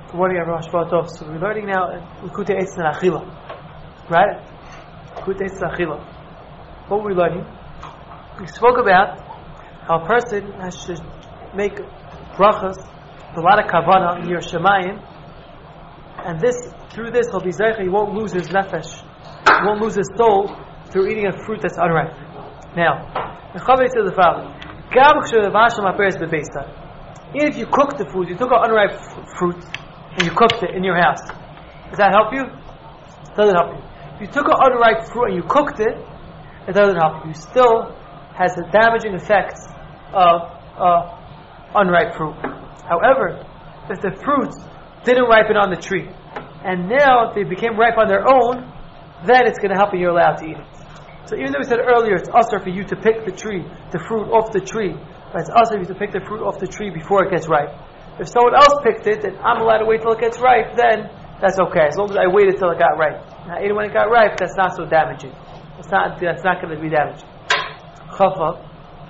Good morning, everyone. Shabbat Tov. So we're learning now Likutei Eitzes and Achila, right? Likutei Eitzes and Achila. What were we learning? We spoke about how a person should make brachas with a lot of kavanah in your shemayim, and through this he'll be zeicha. He won't lose his nefesh, he won't lose his soul through eating a fruit that's unripe. Now, the Chavetz says the following: if you cook the food, you took an unripe fruit and you cooked it in your house, does that help you? It doesn't help you. If you took an unripe fruit and you cooked it, it doesn't help you. It still has the damaging effects of unripe fruit. However, if the fruits didn't ripen on the tree and now they became ripe on their own, then it's going to help you. You're allowed to eat it. So even though we said earlier it's usher for you to pick the fruit off the tree, but it's usher for you to pick the fruit off the tree before it gets ripe. If someone else picked it, then I'm allowed to wait till it gets ripe, then that's okay. As long as I waited till it got ripe. Now, even when it got ripe, that's not so damaging. That's not going to be damaging. Chafah.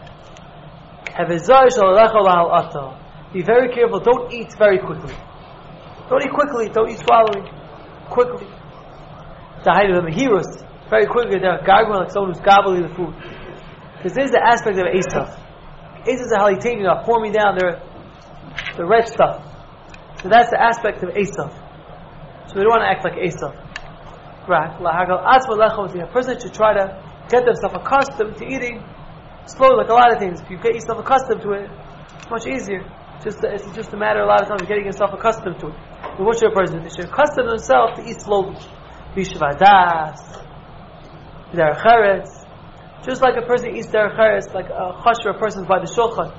Be very careful. Don't eat very quickly. Don't eat quickly. Don't eat swallowing quickly. The height of the mahirus, very quickly. They're gargling like someone who's gobbling the food. Because this is the aspect of Esav. Esav is a halitania, pour me down the red stuff. So that's the aspect of Esav. So we don't want to act like Esav. Right? A person should try to get themselves accustomed to eating slowly, like a lot of things. If you get yourself accustomed to it, it's much easier. It's just a matter a lot of times of getting yourself accustomed to it. But what should a person do? They should accustom themselves to eat slowly. Bishvadas, derech eretz. Just like a person eats derech eretz, like a chasher, a person's by the shulchan.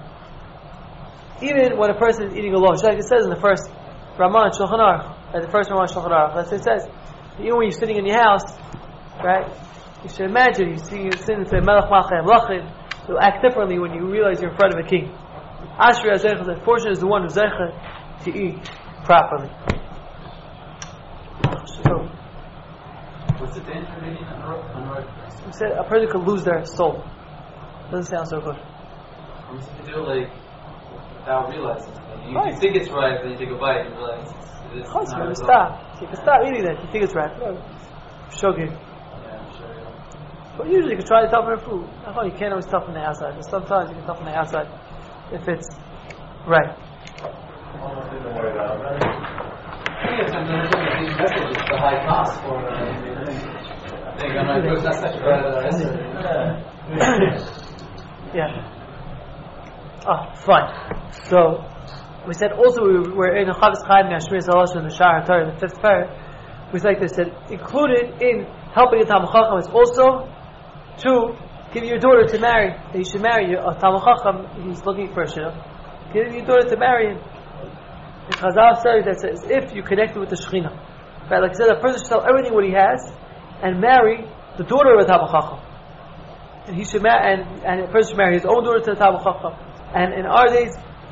Even when a person is eating alone, just like it says in the first Ramah Shulchan Aruch, the first Ramah Shulchan Aruch, that's what it says. Even when you're sitting in your house, right? You should imagine you're sitting and say Melech Malchei Amlachim. You'll act differently when you realize you're in front of a king. Ashrei HaZeicha, the fortunate is the one who's zeicha to eat properly. So, what's the danger of eating unripe? We said a person could lose their soul. Doesn't sound so good. You do like without realizing. Like you think it's ripe, then you take a bite and realize it's not. You can stop eating that. You think it's ripe. Shogeg. But usually you can try to toughen the food. You can't always toughen the outside, but sometimes you can toughen the outside if it's right. The high cost for yeah. Fine. So we said also we're in the Chavis Chaim Yashmir Zalosh in the Shahar Torah, the fifth pair. We like this, that included in helping a Talmid Chacham is also to give your daughter to marry. That you should marry a Talmid Chacham. He's looking for a shidduch. Give your daughter to marry him. The Chazal says that says if you connect with the Shekhinah, right? Like I said, a person should sell everything what he has and marry the daughter of a Talmid Chacham. And he should marry, and a person should marry his own daughter to the Talmid Chacham. And in our days,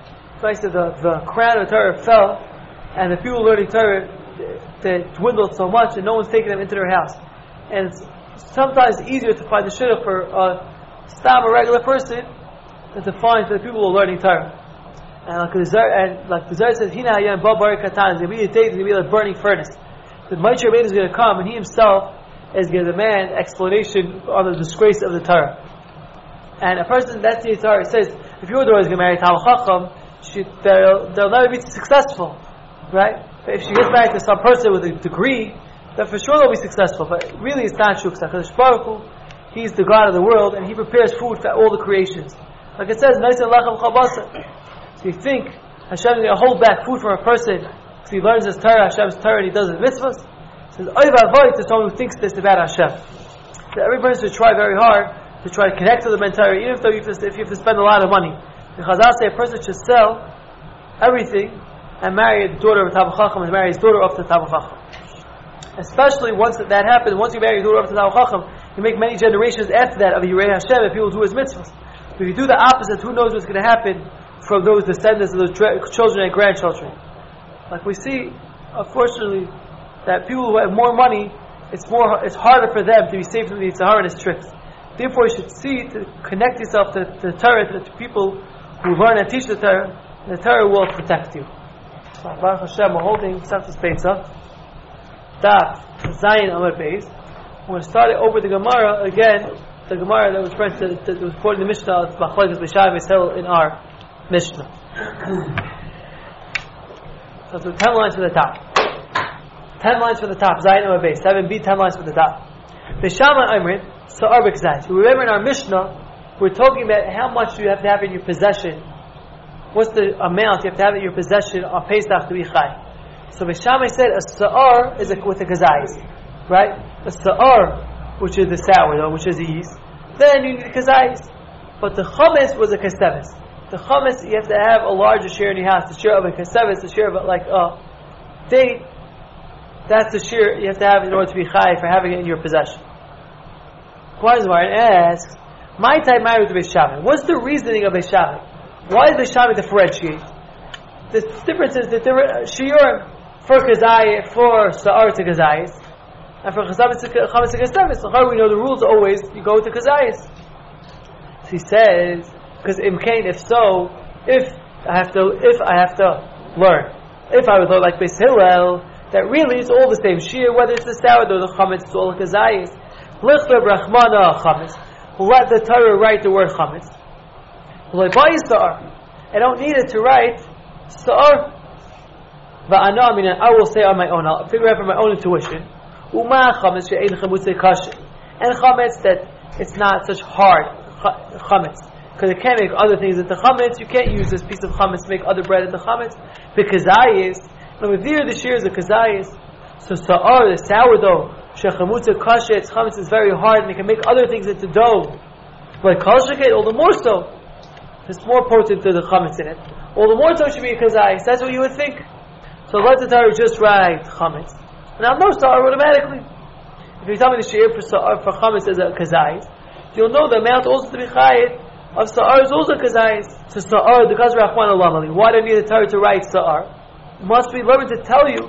the crown of Torah fell, and the people learning Torah they dwindled so much, and no one's taking them into their house. And it's sometimes easier to find the shidduch for a regular person than to find for the people who are learning Torah. And like the Zohar says, Hina hayam ba barik katan, there's going to be a day, there's going to be like a burning furnace. The Moshe Rabbeinu is going to come, and he himself is going to demand explanation on the disgrace of the Torah. And a person, that's the Torah, it says, if your daughter is going to marry Talmid Chacham, they'll never be successful, right? But if she gets married to some person with a degree, then for sure they'll be successful. But really it's not true, because HaKadosh Baruch Hu, He's the God of the world, and He prepares food for all the creations. Like it says, so you think Hashem is going to hold back food from a person because he learns his Torah, Hashem's Torah, and he does his mitzvahs? It says, oy v'avoy to someone who thinks this about Hashem. So every person should try very hard to try to connect to the Torah, even if you have to spend a lot of money. The Chazal say a person should sell everything and marry the daughter of a Talmid Chacham and marry his daughter up to the Talmid Chacham. Especially once that happens, once you marry your daughter up to the Talmid Chacham, you make many generations after that of Yirei Hashem and people do his mitzvahs. But if you do the opposite, who knows what's going to happen from those descendants of those children and grandchildren. Like we see, unfortunately, that people who have more money, it's harder for them to be saved from the Yitzhar and his tricks. Therefore, you should see to connect yourself to the Torah, to people who learn and teach the Torah will protect you. Baruch Hashem, we're holding Seftas Pesach, Daf Zayin Amud Beis. We're going to start it over the Gemara again. The Gemara that was that was quoting the Mishnah of Machlokes B'Shav Yisrael in our Mishnah. So it's 10 lines for the top. 10 lines for the top. Zayin Amud Beis. 7b, 10 lines for the top. B'Shama Amrin Sa'ar B'Kazayis. Remember in our Mishnah, we're talking about how much you have to have in your possession. What's the amount you have to have in your possession on Pesach to be Chai? So B'Shamai said a Sa'ar is with a Kazayis. Right? A Sa'ar, which is the sourdough, which is the yeast. Then you need a Kazayis. But the Chametz was a Kasevis. The Chametz, you have to have a larger share in your house. The share of a Kasevis, the share of like a date. That's the share you have to have in order to be Chai for having it in your possession. Quazmar asks, my type married to B'Shamai. What's the reasoning of B'Shamai? Why does B'Shamai differentiate? The difference is that there are shiur for Kazayis, for Sa'ar to Kazayis, and for Chametz to Kasevis. So how do we know the rules always you go to Kazayis? So he says, because if so, if I have to learn, if I would learn like Beis Hillel, that really it's all the same shiur, whether it's the sourdough or the Chametz, it's all Kazayis. Lichter Brachmana Chametz. Let the Torah write the word Chametz. I don't need it to write Sa'ar. I will say on my own. I'll figure out from my own intuition. And Chametz, that it's not such hard Chametz, because it can't make other things into Chametz. You can't use this piece of Chametz to make other bread into Chametz. Because the shear is a Kazayis. So Sa'ar, the sourdough, Shechamutza Kasha, its Chametz is very hard, and it can make other things into dough. But Kal Sheket, all the more so. It's more potent to the Chametz in it. All the more so it should be a Kazayis. That's what you would think. So let the Torah just write Chametz. And I'll know Sa'ar automatically. If you tell me the shear for Chametz is a Kazayis, you'll know the amount also to be Chayit of Sa'ar is also Kazayis. So Sa'ar, the Kaz Rachman Alamali. Why do I need the Torah to write Sa'ar? It must be learned to tell you.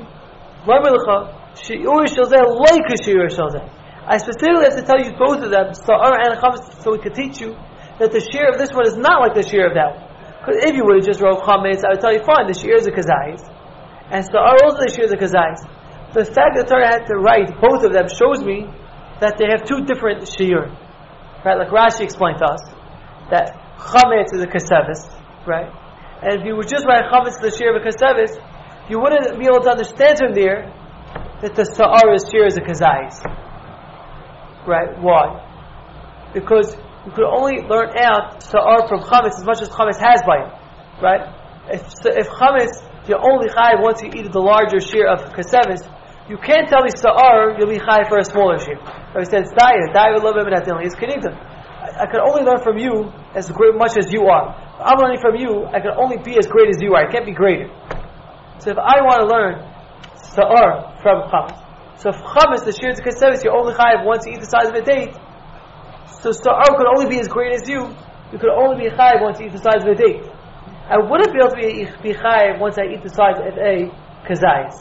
I specifically have to tell you both of them, Sa'ar and Chametz, so we can teach you that the shear of this one is not like the shear of that one. Because if you would have just wrote Chametz, I would tell you, fine, the shear is a Kazayis, and Sa'ar also the shear is a Kazayis. The fact that the Torah had to write both of them shows me that they have two different shear. Right? Like Rashi explained to us, that Chametz is a Kasevis, right? And if you would just write Chametz to the shear of a Kasevis, you wouldn't be able to understand from there that the Sa'ar is shear is a Kazayis. Right? Why? Because you could only learn out Sa'ar from Chametz as much as Chametz has by it. Right? If Chametz, you're only Chayiv once you eat the larger shear of Kasevis, you can't tell me Sa'ar, you'll be Chayiv for a smaller shear. So he said, it's Daya will love him and it's Kenigdom. I can only learn from you as much as you are. If I'm learning from you, I can only be as great as you are. I can't be greater. So if I want to learn Sa'ar from Chametz, so if Chametz, the shear is Kasevis, you're only Chayiv once you eat the size of a date. So Sa'ar could only be as great as you. You could only be Chayiv once you eat the size of a date. I wouldn't be able to be Chayiv once I eat the size of a Kazayis.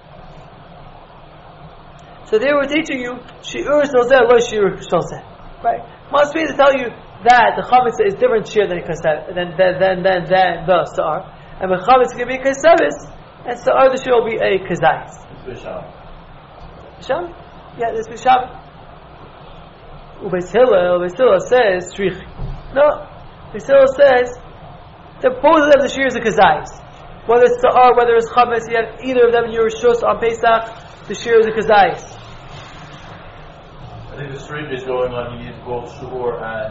So they were teaching you Shi'ur Shalzeh, Lo Shi'ur Shalzeh. Right? Must be to tell you that the Chametz is different shear than the Sa'ar. And the Chametz can be a Kasevis, and Sa'ar the shear will be a Kazayis. B'Shamai? Yeah, it's B'Shamai. Beis Hillel says Shrichi. No, Beis Hillel says that both of them the shear is a Kazayis. Whether it's Sa'ar, whether it's Chametz, you have either of them in your Rishus on Pesach, the shear is a Kazayis. I think the Shrichi is going on. You need both Shur and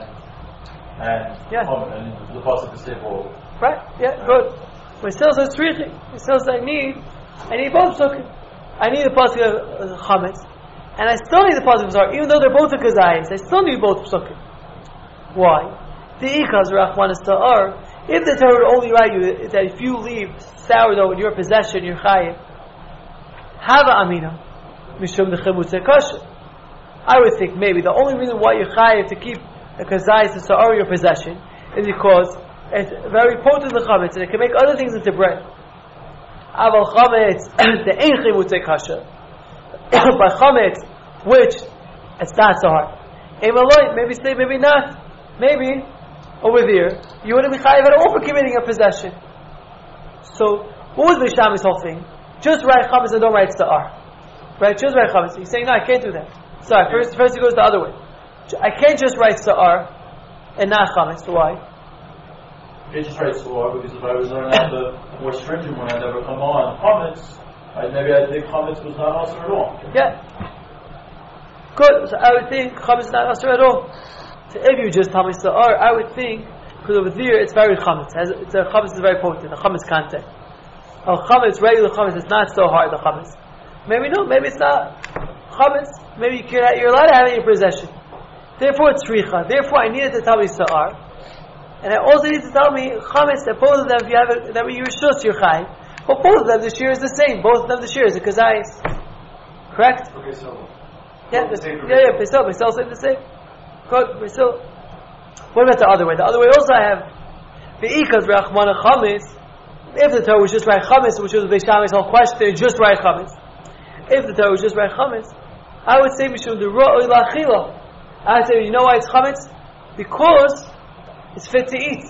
the pasuk to say both. Right? Yeah, good. Beis Hillel says Shrichi. Beis Hillel says I need both psukim. I need the pasuk of Chametz, and I still need the pasuk of Sa'ar, even though they're both a Kazayis. I still need both psukim. Why? The Ikaz Rachman is Sa'ar. If the Torah would only write you that if you leave sourdough in your possession, you're Chayiv. Hava Amina, Mishum Nechemutze Kasha. I would think maybe the only reason why you're Chayiv to keep a Kazayis and Sa'ar in your possession is because it's very potent in the Chametz and it can make other things into bread. Aval Chametz, the Ein Chemutze Kasha. By Chametz, which it's not so hard. Maybe say, maybe not. Maybe over there you wouldn't be chayiv at all for committing a possession. So What was Beis Shammai's whole thing? Just write chametz and don't write sa'ar. Right? Just write chametz. He's saying, no, I can't do that. Sorry, first it goes the other way. I can't just write sa'ar and not chametz. Why? You can't just write su'ar, because if I was learning out the more stringent one, I'd never come on chametz. Maybe I'd think chametz was not also at all. Yeah. Good. So I would think chametz is not asur at all. So if you just tell me sa'ar, I would think, because over there it's very chametz. Chametz is very potent. The chametz content. Chametz, regular chametz, is not so hard. The chametz. Maybe no. Maybe it's not chametz. Maybe you're allowed to have it in your possession. Therefore it's richa. Therefore I needed to tell me sa'ar, and I also need to tell me chametz. That both of them, if you have it, that when you reshus, you're chai. But both of them, the shear is the same. Both of them, the shear is a kazayis. Correct? Okay, so. Yeah, Beisil said the same. Good, Beisil. What about the other way? The other way also I have Ve'ikas Rachmana Chametz. If the Torah was just write Chametz, which was Beis Shammai's whole question, just write Chametz. If the Torah was just write Chametz, I would say Mishum the Ro'oi Lachila. I would say, you know why it's Chametz? Because it's fit to eat.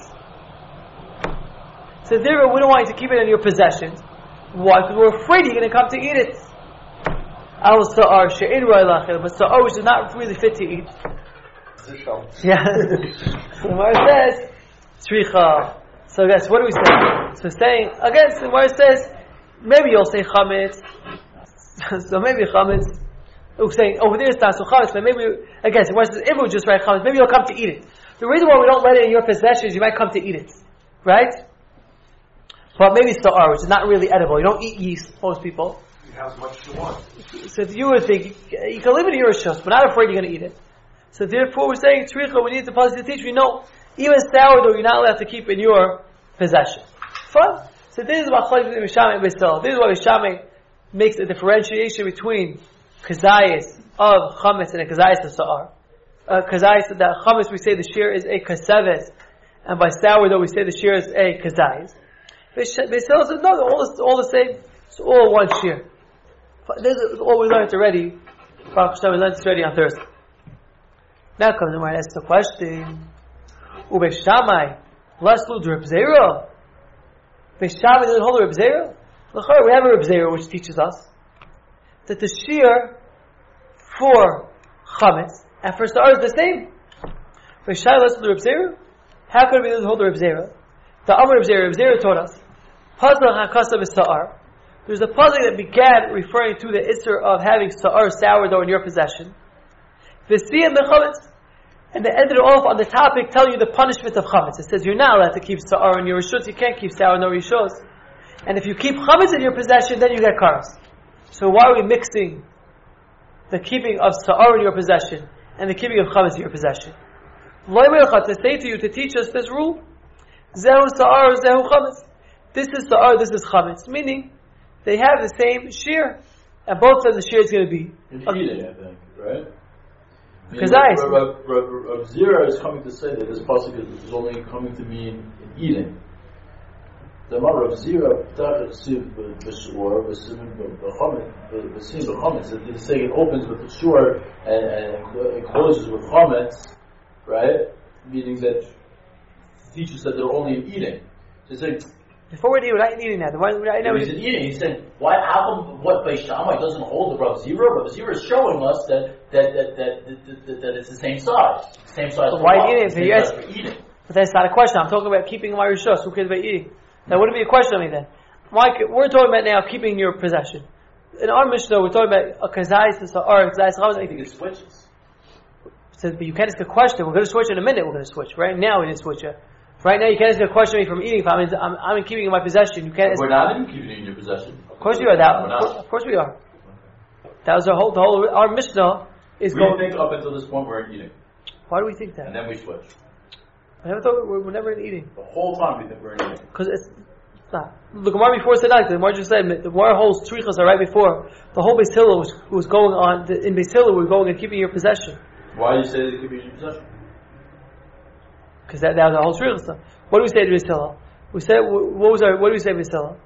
So therefore we don't want you to keep it in your possessions. Why? Because we're afraid you're going to come to eat it. Al sa'ar she'in ro'oi lachila, but sa'ar which is not really fit to eat. Yeah. So the Gemara says, tzricha. So guys, what do we say? So saying, again, so the Gemara says, maybe you'll say chametz. So maybe chametz. We're saying, over there it's not so chametz, but maybe, again, so the Gemara says, if we just write chametz, maybe you'll come to eat it. The reason why we don't let it in your possession is you might come to eat it. Right? But maybe it's sa'ar, which is not really edible. You don't eat yeast, most people. You have as much as you want. So if you would think, you can live in your shus, but not afraid you're going to eat it. So therefore we're saying, tzricha, we need the policy to teach, we know, even sourdough you're not allowed to keep in your possession. Fine. So this is what Beis Shammai and Beisil. This is why Beis Shammai makes a differentiation between kazayis of chametz and a kazayis of sa'ar. Kazayis, that chametz we say the shear is a kaseves, and by sourdough we say the shear is a kazayis. Beisil says, no, all the same. It's all one shear. This is all we learned already. Baruch Hashem, we learned this already on Thursday. Now comes the Gemara and asks the question. Beis Shammai, Laslu Reb Zera. Beis Shammai doesn't hold a Reb Zera. We have a Reb Zera which teaches us that the shear for chametz and for sa'ar is the same. Beis Shammai Laslu Reb Zera. How could we doesn't hold a Reb Zera? The Amar Reb Zera taught us. Puzzle HaKasav is sa'ar. There's a puzzle that began referring to the isser of having sa'ar, sourdough in your possession. V'siyam mechametz, and they ended it off on the topic telling you the punishment of chametz. It says you're not allowed to keep sa'ar in your rishus. You can't keep sourdough in your rishus. And if you keep chametz in your possession, then you get karas. So why are we mixing the keeping of sa'ar in your possession and the keeping of chametz in your possession? To say to you, to teach us this rule, zehu sa'ar, zehu chametz. This is sa'ar, this is chametz. Meaning, they have the same shear, and both of the shear is going to be eating, I think, right? Because Rav Zera is coming to say that this pasuk is only coming to mean in eating. The Rav Zera it's saying it opens with the shur and it closes with chametz, right? Meaning that teaches that they're only in eating. So it's like, before we're not eating that. He's eating. He said, "Why? How come what Beis Shammai doesn't hold the Rav Zera? Rav Zera is showing us that it's the same size, So why eating? For eating. But that's not a question. I'm talking about keeping my rishus. Who cares about eating? That wouldn't be a question on me then. Mike, we're talking about now keeping your possession. In our Mishnah, we're talking about a kazayis or kazayis chametz. I think it switches. So, but you can't ask a question. We're going to switch in a minute. We're going to switch. Right now, we didn't switch yet. Right now, you can't ask a question me from eating. If I'm in keeping in my possession, you can't. We're not in keeping it in your possession. Of course we are. Of course we are. Okay. That was our Mishnah is going. We think up until this point we're in eating. Why do we think that? And then we switch. I never thought we're never in eating. The whole time we think we're in eating. Because it's not. The Gemara before said that. The Gemara just said the Gemara holds tzrichas are right before the whole Beis Hillel was going on. In Beis Hillel, we're going and keeping your possession. Why do you say they keep in your possession? Because that was the whole tzrichas. What do we say to Beis Hillel? We said what do we say to Beis Hillel?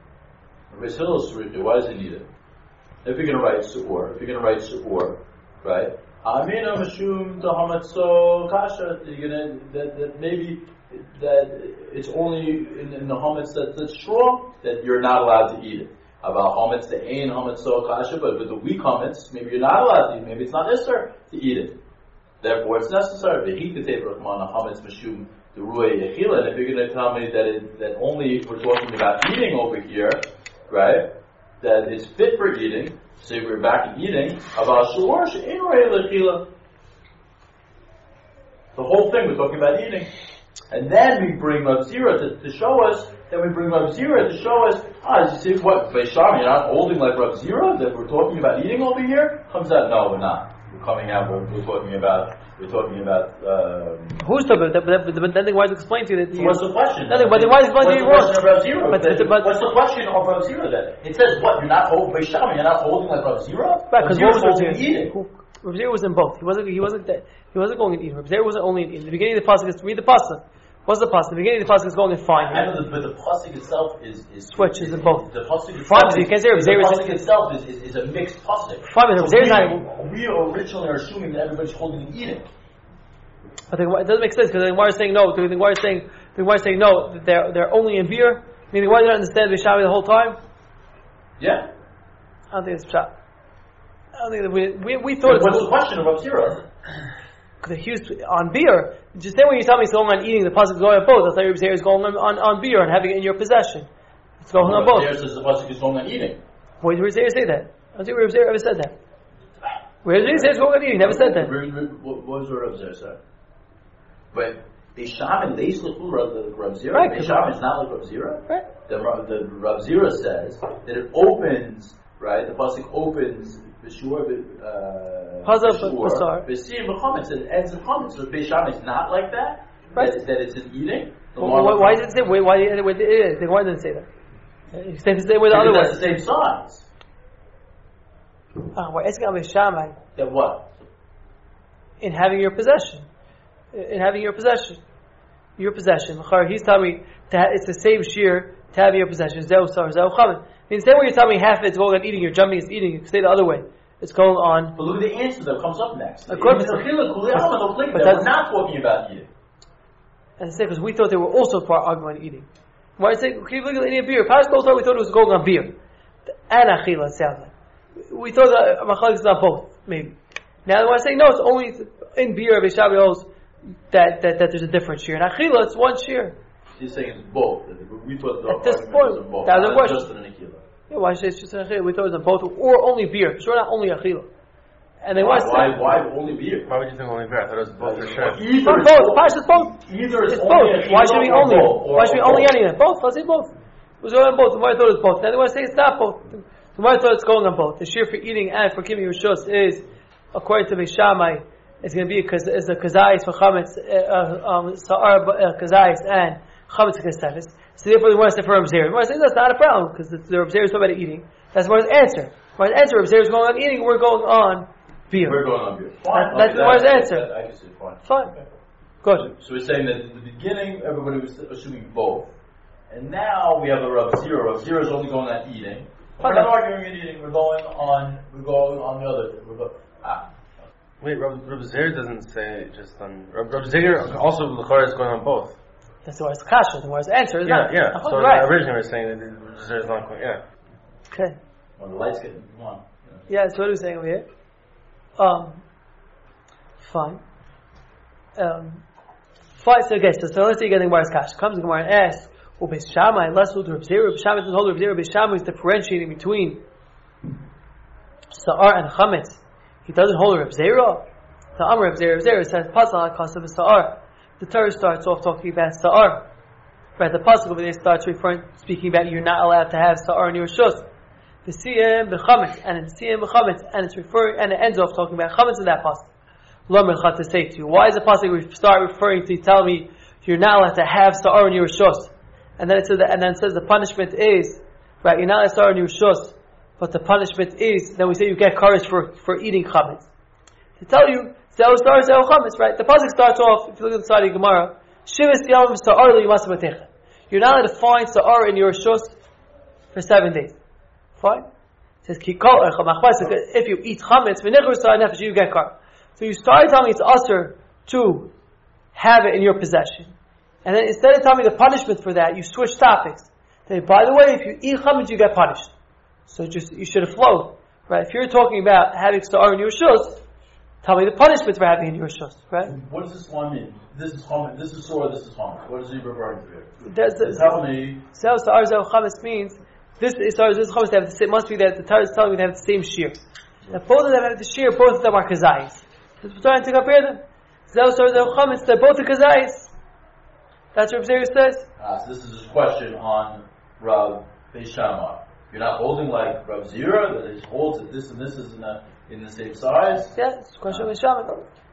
Beis Hillel is tzricha. Why does he need it? If you're going to write su'or, right? Amina Mashum to Hamatzo Kasha, that maybe that it's only in the Hametz that's strong that you're not allowed to eat it. About Hametz, the Ein Hametzo Kasha, but with the weak Hametz, maybe you're not allowed to eat it. Maybe it's not necessary to eat it. Therefore, it's necessary. The heat to take Rahman Hametz Mashum the Ruay Yechila. And if you're going to tell me that only we're talking about eating over here, right? That it's fit for eating. So if we're back in eating, about Shur She'en Ruay Yechila. The whole thing we're talking about eating, and then we bring Rav Zira to show us. Then we bring Rav Zira to show us. You see what Beisham, you're not holding like Rav Zira that we're talking about eating over here. Comes out, no, we're not. We're coming out. We're talking about. Who's talking about? But then why is it explained to you that? So what's the question? Nothing. But then why is it explained to you wrong? What's the question of Rav Zira then? It says what? You're not holding Beisham. You're not holding like Rav Zira. Right? Because what was Rav Zira eating? Rav Zira was in both. He wasn't going in eating. Rav Zira wasn't only in eating. The beginning of the pasuk is to read the pasuk. What's the pasuk? The beginning of the pasuk is going in fine. I know, but the pasuk itself is switches in both. The pasuk itself, fine, so you can't say Rav Zira is a mixed pasuk. Fine, Rav Zira we originally are assuming that everybody's holding and eating. But it doesn't make sense because the Gemara is saying no. The Gemara is saying no. That they're only in beer. Meaning, why do you not understand Vishami the whole time? Yeah. I don't think it's shot. I don't think that we thought. What's the question of Rav Zira? Because he was on beer. Just then when you tell me it's going on eating, the pasuk is going on both. I thought Rav Zira is going on beer and having it in your possession. It's going on both. Rav Zira says the pasuk is going on eating. Why did Rav Zira say that? I don't think Rav Zira ever said that. Rav Zira says it's going on eating. He never said that. What was Rav Zira say? But Beisham and Leis L'chul Rav Zira. Right. Beisham is not like Rav Zira. Right. The Rav Zira says that it opens. Right. The pasuk opens. B'shur, Basar. B'sir b'chametz, and it ends in chametz. So Beisham is not like that. Right. That it's an eating. Why did it say? Why didn't it say that? He said the same way the other way. That's the same size. We're asking about Shammai. That what? In having your possession. In having your possession. Your possession. He's telling me it's the same shear to have your possession. Zeu sar, zeu chametz. The same way you're telling me half it's going on eating, you're jumping, it's eating. You can say the other way. It's going on. But look at the answer that comes up next. Of course. We're not talking about eating. And say because we thought they were also arguing on eating. Why say can you look at any beer? Past we thought it was going on beer. And achila, it sounds like. We thought that machalik is not both, maybe. Now when I say no, it's only in beer Beishavi holds that there's a different shear. In achila it's one shear. He's saying it's both. We thought the at this point, both. That's the question. Just an achila. Yeah, why should it's just an achila? We thought it was on both, or only beer. Sure, not only achila. And they why only beer? Why would you think only beer? I thought it was both for sure. Either both. It's both. Either it's both. Why should we only? Why should we only anything? Both. Let's say both. It was going on both. The more I thought it was both. Then they want to say it's not both. The more I thought it's going on both. The shear for eating and for giving rishus is, according to Beishamai, it's going to be because it's the kazayis for chametz, sa'ar kazayis and chametz keseres. So therefore, they want to say for Rav Zira. They want to say that's not a problem because the Rav Zira is talking about eating. That's what his answer. What his answer, Rav Zira is going on eating. We're going on beer. We're going on beer. Fine. That's the wise answer. I can see. Fine. Fine. Okay. Good. So we're saying that in the beginning, everybody was assuming both. And now we have a Rav Zira. Rav Zira is only going on eating. We're not arguing in eating. We're going on the other. Wait, Rav Zira doesn't say just on. Rav Zira also L'chara is going on both. That's the wise kasha. The wise answer is not. Yeah. So right. Originally we were saying that Rav Zira is not going. Yeah. Okay. Well, the lights get come on. Yeah, that's what we're saying over here. Fine. Fine. So okay. So let's see again. The Gemara's kasha comes. The Gemara and asks. Well, Beis Shammai, less with Rav Zira. Rav Shammai doesn't hold Rav Zira. Beis Shammai is differentiating between Sa'ar and Chametz. He doesn't hold Rav Zira. The Amr Rav Zira says Pasal HaKas of Sa'ar. The Torah starts off talking about Sa'ar. Right, the Pasal over there starts speaking about you're not allowed to have Sa'ar in your Shus. The Siyam b'Chametz, and it's Siyam b'Chametz, and it's referring, and it ends off talking about Chametz in that Pasal. Lo Melchat to say to you, why is the Pasal start referring to tell me you're not allowed to have Sa'ar in your Shus? And then it says the punishment is, right, you're not allowed to Sa'ar in your Shus, but the punishment is, then we say you get courage for eating Chametz. To tell you, Zeu Star, Zeu Chametz, right? The pasuk starts off, if you look at the side of the Gemara, Shivas Yom Sa'ar Li Yimasim. You're not allowed to find Sa'ar in your Shus for 7 days. Fine? It says, if you eat Chametz, you get kar. So you started telling me it's usher to have it in your possession. And then instead of telling me the punishment for that, you switch topics. Say, by the way, if you eat chametz, you get punished. So you should have flowed. Right? If you're talking about having sa'ar in your shus, tell me the punishment for having it in your shus. Right? What does this one mean? This is chametz, this is sore, this is chametz. What is he referring to here? Tell me. Sa'ar zeh chametz means, this is sa'ar, this is chametz, it must be that the Torah is telling me they have the same shear. That both of them have the shear, both of them are kazayis. We're trying to compare them. Zeh sa'ar zeh chametz, they're both the kazayis. That's what Rav Zera says. So this is his question on Rav Beis Shammai. You're not holding like Rav Zera, that he holds that this and this is in the same size? Yeah, it's a question of Beis Shammai.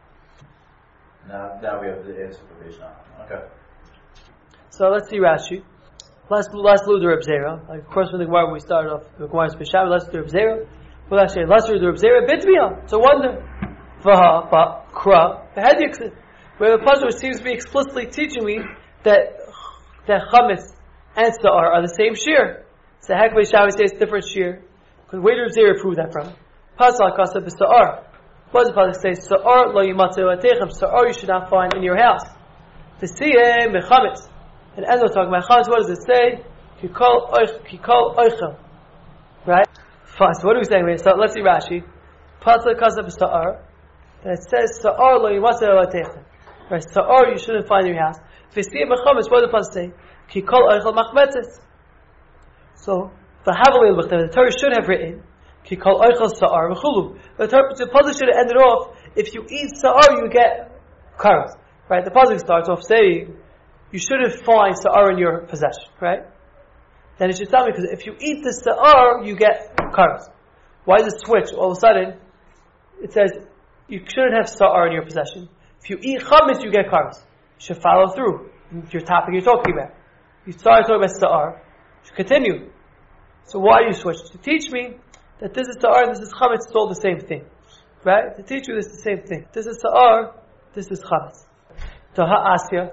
Now we have the answer for Beis Shammai. Okay. So let's see Rashi. Let's do the Rav Zera. Of course, from the Gemara we started off the Gemara Beis Shammai. Let's do Rav Zera. Let's do Rav Zera. Bitviya. It's a wonder. Vaha, ba, kra, v'hedikse. Where the pasuk seems to be explicitly teaching me that chametz and sa'ar are the same shear. So how can Beis Shammai say it's different shear? Because where did Rav Zera prove that from? Pasal kasa b'sa'ar. What does the pasuk say? Sa'ar lo yimatzu atechem. Sa'ar you should not find in your house. T'siyeh mechametz. And as we're talking about chametz, what does it say? Kikol oichel. Right? Fine. So what are we saying here? So let's see Rashi. Pasal kasa b'sa'ar. And it says sa'ar lo yimatzu atechem. Right? Sa'ar you shouldn't find in your house. T'siyeh mechametz. What does the pasuk say? Kikol oichel machmetzes. So the Torah should have written Kikol oichel sa'ar v'chulu. The pasuk should have ended off, if you eat sa'ar, you get karas. Right? The pasuk starts off saying, you shouldn't find sa'ar in your possession. Right? Then it should tell me, because if you eat the sa'ar, you get karas. Why does it switch? All of a sudden, it says, you shouldn't have sa'ar in your possession. If you eat chametz, you get karas. You should follow through. Your topic you're talking about. You started talking about sa'ar, you should continue. So why do you switch? To teach me that this is sa'ar and this is chametz, it's all the same thing. Right? To teach you this is the same thing. This is sa'ar, this is chametz. Ta'asya,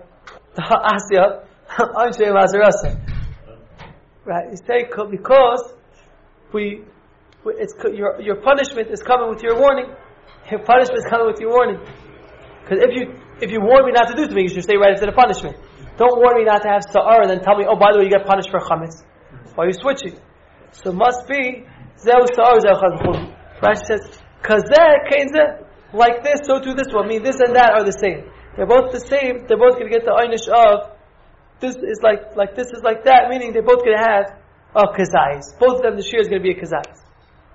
anshe mazarasa. Right? You say because your punishment is coming with your warning. Your punishment is coming with your warning. Because if you warn me not to do something, you should say right after the punishment. Don't warn me not to have sa'ar and then tell me, oh, by the way, you get punished for chametz. Why are you switching? So it must be zeu sa'ar zeu chazchul. Rashi says, kazeh kein zeh, like this, so too this one. I mean, this and that are the same. They're both the same. They're both going to get the einish of this is like this is like that. Meaning they're both going to have a kazayis. Both of them, the shear is going to be a kazayis.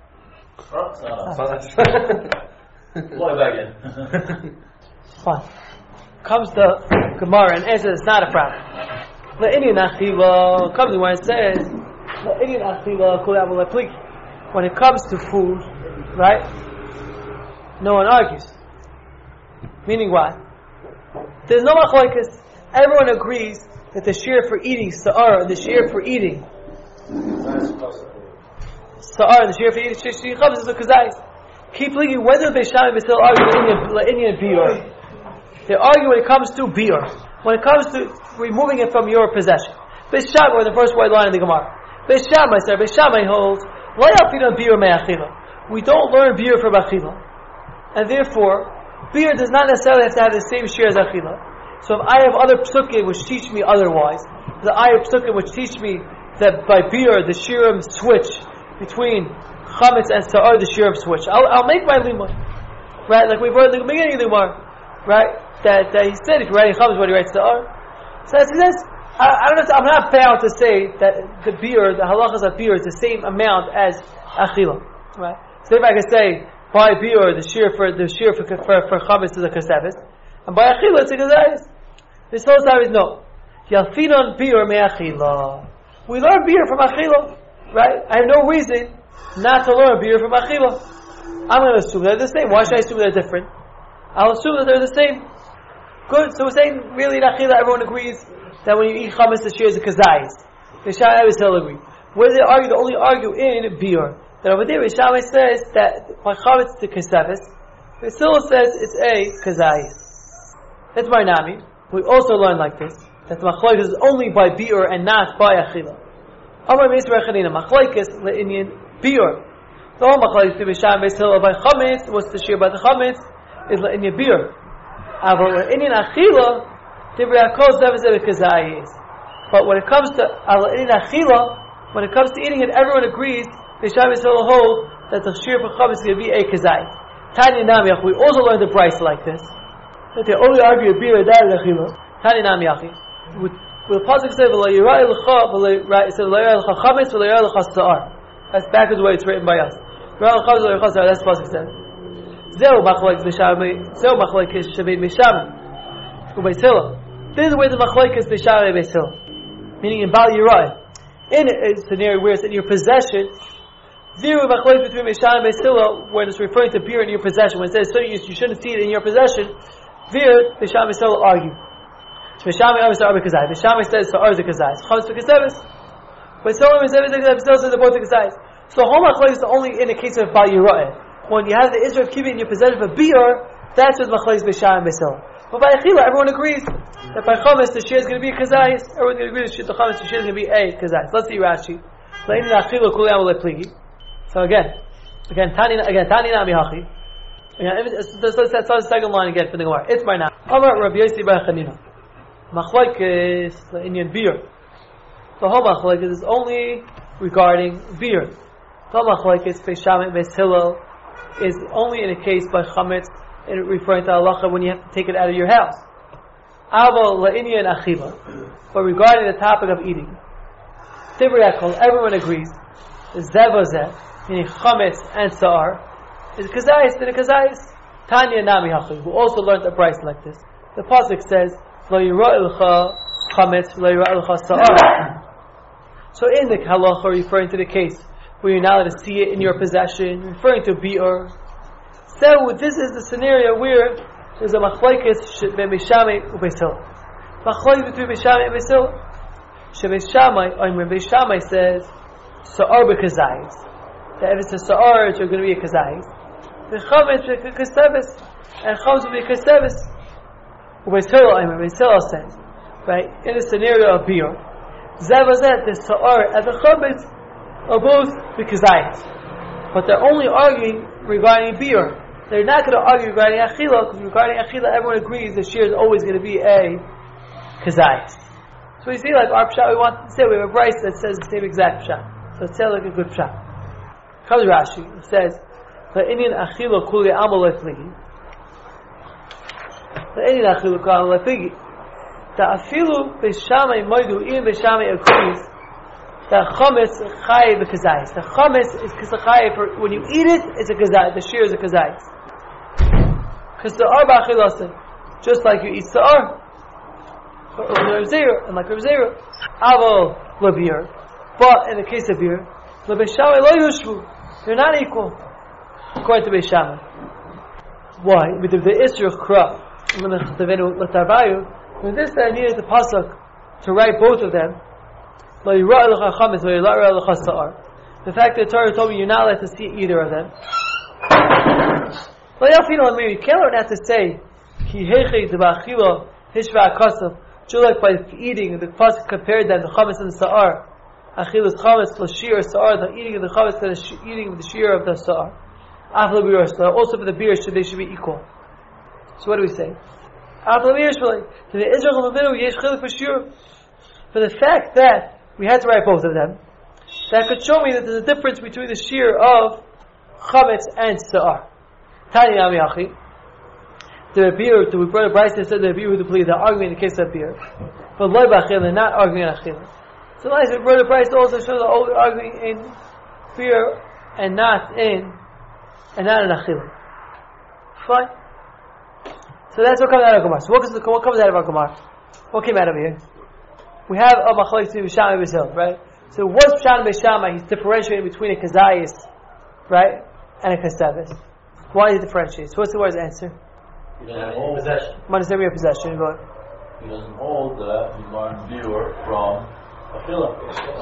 Plug back in. Fine. Comes the Gemara and answers it's not a problem. Comes where it says when it comes to food, right? No one argues. Meaning what? There's no machlokes. Everyone agrees that the shear for eating sa'ar and the shear for eating sa'ar and the shear for eating chametz is the kazayis. Keep looking whether Beis Shammai is still arguing Indian biur. They argue when it comes to biur. When it comes to removing it from your possession. Beis Shammai, the first white line in the Gemara. Beis Shammai holds, we don't learn biur from achila. And therefore, biur does not necessarily have to have the same shear as achila. So if I have other psukim which teach me otherwise, I have psukim which teach me that by biur, the shirim switch between chametz and sa'ar, the shirim switch. I'll make my limud. Right? Like we've heard in the beginning of the Gemara. Right? That he said, if you're writing chametz, what do you write sa'ar? So he says, I don't know, I'm not bound to say that the biur, the halachas of biur is the same amount as achila. Right? So if I can say, by biur, the shear for chametz is a kaseves, and by achila it's a kazayis. This whole time is no. Yalfinon biur me'achila. We learn biur from achila. Right? I have no reason not to learn biur from achila. I'm going to assume they're the same. Why should I assume they're different? I'll assume that they're the same. Good. So we're saying, really, in achila, everyone agrees that when you eat chametz, the shear is a kazayis. The Shammai will still agree. Where they argue, they only argue in biur. That over there, Shammai says that by chametz to kaseves, it still says it's a kazayis. That's my nami. We also learn like this, that the machlokes is only by biur and not by achila. Amar meis rechanina, machlokes le'inyan biur. The whole machlokes to Shammai still by chametz, what's the shear by the chametz? is in your beer. Aval in achila, Dibri Hakol Zevazeh Kazayis. But when it comes to in achila, when it comes to eating it, everyone agrees. Beisham Yisrael hold that the shir for chametz is going to be a kazai. Tani Namiach. We also learned the price like this. That they only argue a beer that is achila. Tani Namiachi. With the pasuk says v'lo yirah lecha chametz v'lo yirah lecha sa'ar. That's backwards the way it's written by us. Yirah lecha v'lo yirah sa'ar. That's the pasuk says. Zeu machlek b'sham. Zeu machlek shaved b'sham. U'beis Hillel. This is where the machlek is b'sham and Beis Hillel. Meaning in Bal Yirah. In a scenario where it's in your possession. Zero machlokes between Misham and Beis Hillel when it's referring to beer in your possession. When it says something you shouldn't see it in your possession, Vir, Misham and Beis Hillel argue. Misham and Beis Hillel kazai. Misham says Sa'ar is a kazai. Chametz v'keseves. Beis Hillel and Beis Hillel says they're both a kazai. So the whole machlokes is only in the case of Bal Yirah. When you have the issue of keeping it in your possession of a beer, that's what machlokes Misham and Beis Hillel. But by Achila, everyone agrees that by Chametz the share is going to be a kazai. Everyone's going to agree that the Chametz the share is going to be a kazai. Let's see Rashi. So again, Tani Nami Hachi. Let's start the second line again for the Gemara. It's by now. Amar Rabbi Yossi bar Chanina. Machlokes the Indian beer. The whole machlokes is only regarding beer. The whole machlokes Beisham and Beis Hillel is only in a case by chametz, in referring to halacha when you have to take it out of your house. Aval la'inyan achila. But regarding the topic of eating, Dibri Hakol, everyone agrees. Zevazeh, meaning chametz and sa'ar, is kazayis, then a kazayis. Tanya Nami Hachi, who also learned a price like this. The pasuk says, Lo yirah ilcha chametz, lo yirah ilcha sa'ar. So in the halacha, referring to the case where you're not allowed to see it in your possession, referring to bi'ur. So this is the scenario where there's a machlokes between Beisham and Beis Hillel. Machlokes between Beisham and Beis Hillel. Beis Shammai says, Sa'ar b'kazayis. That if it's a Sa'ar, it's going to be a kazayis. The chametz b'kaseves, and chametz will be a kaseves. Beis Hillel says, right, in the scenario of beer, Zevazet, the Sa'ar and the chametz are both b'kazayis. But they're only arguing regarding beer. They're not going to argue regarding achila, because regarding achila, everyone agrees the shear is always going to be a kazayis. So you see, like our pshat, we want to say we have a price that says the same exact pshat. So it sounds like a good pshat. Comes Rashi, it says, "The Indian achila kuli amal lefligi." The Indian achila kuli amal lefligi. The afilu beishamay moidu even beishamay agrees that chametz chay b'kazayis. The chametz is chay for when you eat it, it's a kazayis. The shear is a kazayis. Because the arba achilasin, just like you eat sa'ar, and like Rav Zera, aval lebir. But in the case of beer, lebeshamay lo yushvu, they're not equal according to Beishamay. Why? With the Isra Kra, when this I needed the pasuk to write both of them. The fact that the Torah told me you're not allowed to see either of them. You can't learn not to say just like by eating, the pasuk compared them, the chametz and the sa'ar. Achilus chametz plus shear sa'ar, the eating of the chametz and the eating of the shear of the sa'ar. Also for the beer, they should be equal. So what do we say? For the fact that we had to write both of them, that could show me that there's a difference between the shear of chametz and sa'ar. Tani Nami Hachi. The beer, we brought a Bryce and said the beer with the plea, they're arguing in the case of beer. But loy b'achil, they're not arguing in achil. So nice, we brought a Bryce also shows they're arguing in beer and not in achil. Fine. So that's what comes out of Gemara. So what comes out of our Gemara? What came out of here? We have a machlokes between Beisham and Beis Hillel, right? So what's Beisham and Beisham? He's differentiating between a kazayis, right, and a kaseves. Why is he differentiating? So what's the word's answer? He doesn't hold possession. Your possession. Go ahead. He doesn't hold the beer from a filler.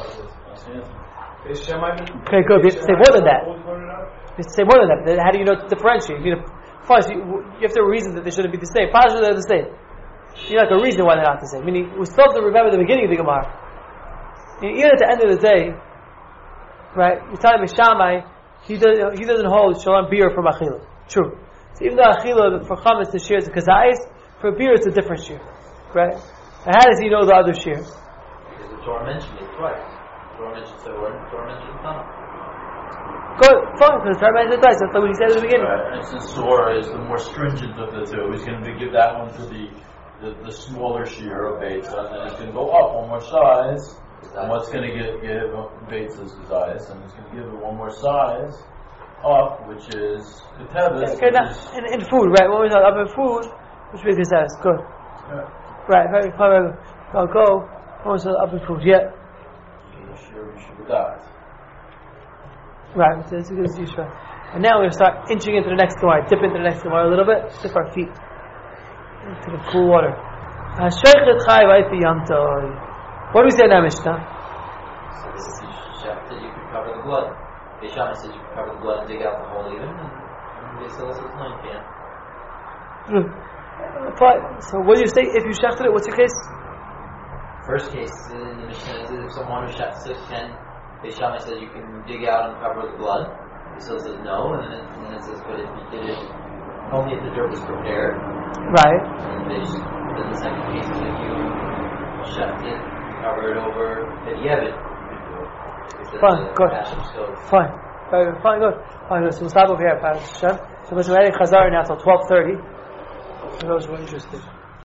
Okay, good. You have to say more than that. You have to say more than that. How do you know to differentiate? First, you have to have a reason that they shouldn't be the same. Pashas they're the same. You have like a reason why they're not the same. Meaning, we're supposed to remember the beginning of the Gemara. Even at the end of the day, right? You're telling me Shammai, he doesn't hold shalom beer from Achila. True. So even though achila for chametz the shear is a kazayis, for beer it's a different shear, right? And how does he know the other shear? Because the Torah mentioned it twice. The Torah mentioned Torah, and the Torah mentioned Tanakh. Good, fine, because the Torah mentioned it twice. That's what he said at the beginning. Right. And since Torah is the more stringent of the two, he's going to give that one to the smaller shear of Beitza, and then he's going to go up one more size. And what's going to give Beitza's size? And he's going to give it one more size up, which is Ketevus. Okay, now, in food, right? When we talk up in food, which we can say is good. Yeah. Right, very fine. I'll go. When we talk up in food, yeah. Right, so it's a good Yishra. And now we're going to start inching into the next Gemara, dip into the next Gemara a little bit, dip our feet into the cool water. What do we say in our Mishnah? So this is Shach that you can cover the blood. Beishama said you can cover the blood and dig out the hole even, and they still says no, you can't. So what do you say if you shafted it? What's your case? First case in the Mishnah is if someone who shafts it can, Beishama says you can dig out and cover the blood. He still says no, and then it says, but if you did it only if the dirt was prepared. Right. And then the second case is if you shaft it, cover it over Yevit. Fine, good. Fine. Very good. Fine, good. Fine, good. So we'll stop over here, Hashem. So we're heading Chazar now till 12:30. For those who are interested.